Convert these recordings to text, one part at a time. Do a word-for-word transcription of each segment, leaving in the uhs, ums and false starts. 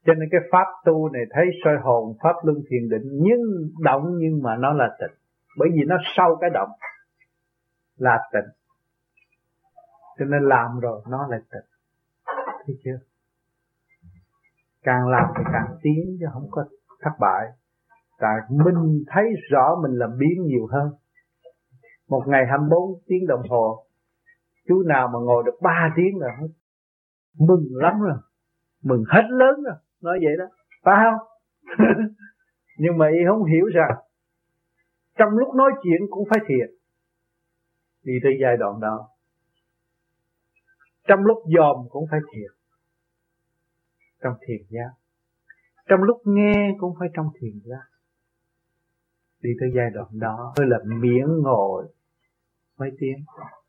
Cho nên cái pháp tu này thấy soi hồn, pháp luân thiền định, nhưng động nhưng mà nó là tịnh. Bởi vì nó sau cái động là tịnh. Cho nên làm rồi nó là tịnh. Thấy chưa? Càng làm thì càng tiến chứ không có thất bại. Tại mình thấy rõ mình làm biến nhiều hơn. Một ngày hai mươi bốn tiếng đồng hồ, chú nào mà ngồi được ba tiếng là mừng lắm rồi, mừng hết lớn rồi, nói vậy đó, phải không? Nhưng mà y không hiểu rằng trong lúc nói chuyện cũng phải thiền, đi tới giai đoạn đó. Trong lúc dòm cũng phải thiền, trong thiền giác. Trong lúc nghe cũng phải trong thiền giác. Đi tới giai đoạn đó hơi là miễn ngồi mấy tiếng.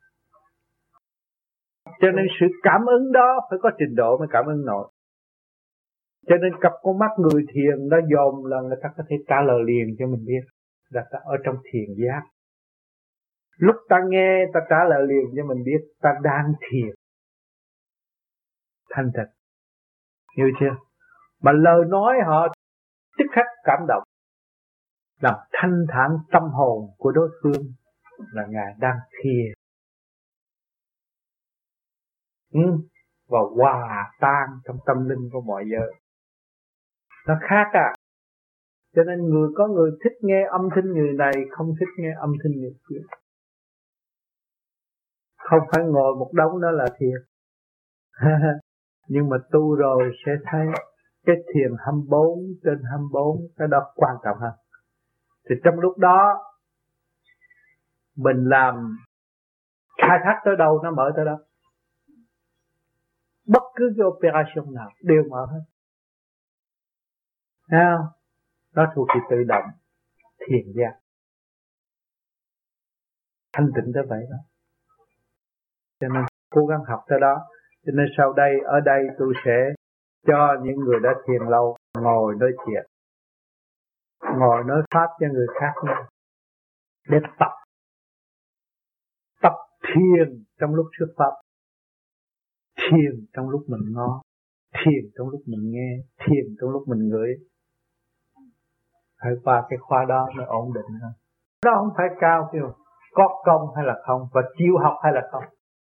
Cho nên sự cảm ứng đó phải có trình độ mới cảm ứng nổi. Cho nên cặp con mắt người thiền đó dòm là người ta có thể trả lời liền cho mình biết là ta ở trong thiền giác. Lúc ta nghe ta trả lời liền cho mình biết ta đang thiền thanh tịnh. Hiểu chưa? Mà lời nói họ tức khắc cảm động, làm thanh thản tâm hồn của đối phương là Ngài đang thiền. Ừ. Và hòa tan trong tâm linh của mọi giới. Nó khác à. Cho nên người có người thích nghe âm thanh người này, không thích nghe âm thanh người kia. Không phải ngồi một đống đó là thiền. Nhưng mà tu rồi sẽ thấy cái thiền hai mươi bốn trên hai mươi bốn, cái đó quan trọng hơn. Thì trong lúc đó mình làm khai thác tới đâu nó mở tới đó. Bất cứ cái operation nào đều mở hết. Nào, đó thuộc về tự động thiền giác. Thanh tịnh tới vậy đó. Cho nên cố gắng học tới đó. Cho nên sau đây, ở đây tôi sẽ cho những người đã thiền lâu ngồi nói chuyện, ngồi nói pháp cho người khác nữa, để tập tập thiền trong lúc thuyết pháp, thiền trong lúc mình ngó, thiền trong lúc mình nghe, thiền trong lúc mình ngửi. Phải qua cái khoa đó mới ổn định hơn. Đó không phải cao kêu có công hay là không, và chịu học hay là không.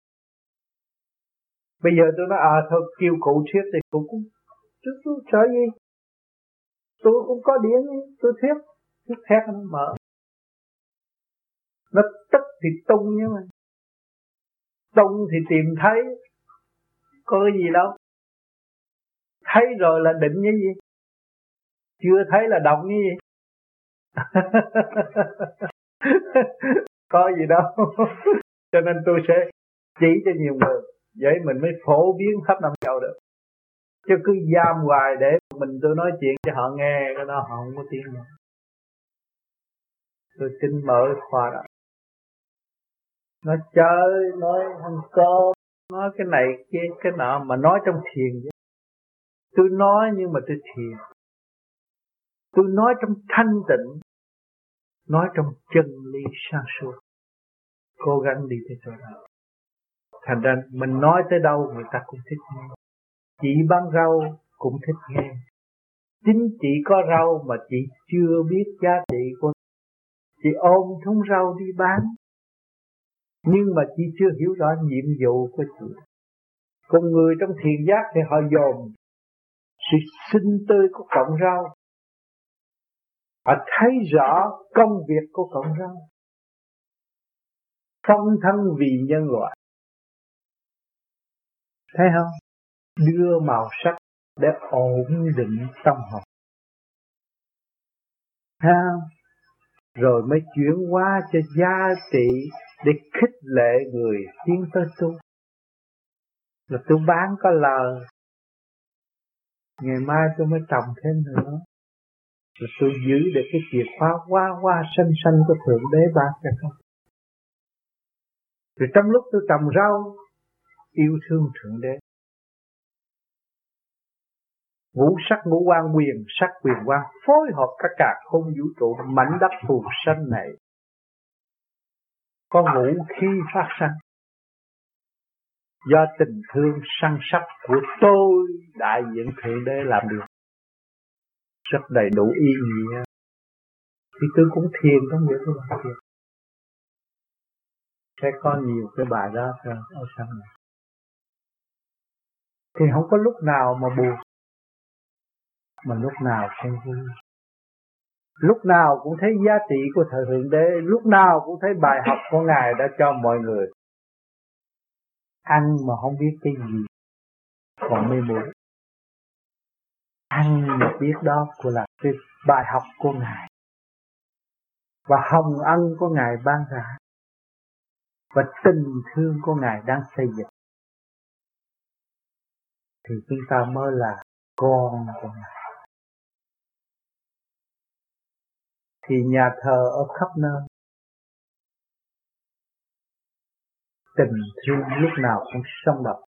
Bây giờ tôi nói à thôi kêu cụ thuyết thì cụ cũng tôi, tôi sợ gì, tôi cũng có điển, tôi thuyết thuyết thét nó mở, nó tức thì tung nhưng mà tung thì tìm thấy, có cái gì đâu. Thấy rồi là định như gì, chưa thấy là động như gì. Có gì đâu. Cho nên tôi sẽ chỉ cho nhiều người, vậy mình mới phổ biến khắp năm châu được. Chứ cứ giam hoài để mình tôi nói chuyện cho họ nghe, cái đó họ không có tiếng nữa. Tôi xin mở khoa đó. Nói chơi, nói ăn cơm, nói cái này kia cái nọ, mà nói trong thiền chứ. Tôi nói nhưng mà tôi thiền. Tôi nói trong thanh tịnh, nói trong chân lý sáng suốt. Cố gắng đi tới chỗ đó. Thành ra mình nói tới đâu người ta cũng thích nghe. Chị bán rau cũng thích nghe. Chính chị có rau mà chị chưa biết giá trị của nó. Chị ôm thúng rau đi bán, nhưng mà chị chưa hiểu rõ nhiệm vụ của chị. Con người trong thiền giác thì họ dồn sự sinh tươi của cọng rau. Họ thấy rõ công việc của cọng rau, phong thân vì nhân loại. Thấy không? Đưa màu sắc để ổn định tâm hồn. Thấy không? Rồi mới chuyển hóa cho giá trị để khích lệ người tiến tới tu. Rồi tôi bán có lời, ngày mai tôi mới trồng thêm nữa. Rồi tôi giữ được cái chìa khóa hoa hoa xanh xanh của Thượng Đế ban cho con. Rồi trong lúc tôi trồng rau, yêu thương Thượng Đế. Ngũ sắc ngũ quan quyền sắc quyền quan phối hợp các cả không vũ trụ mảnh đất phù sanh này. Có ngũ khí phát sanh. Do tình thương săn sắc của tôi đại diện Thượng Đế làm được. rất đầy đủ ý nghĩa. Thì tôi cũng thiền trong nghĩa tôi làm thiền. Sẽ có nhiều cái bài đó ở sau này. Thì không có lúc nào mà buồn, mà lúc nào cũng vui. Lúc nào cũng thấy giá trị của thời Thượng Đế, lúc nào cũng thấy bài học của Ngài đã cho mọi người. Ăn mà không biết cái gì, còn mê muội. Ăn mà biết đó của là cái bài học của Ngài. Và hồng ân của Ngài ban ra. Và tình thương của Ngài đang xây dựng. Thì chúng ta mới là con của Ngài. Thì nhà thờ ở khắp nơi, tình thương lúc nào cũng sống động.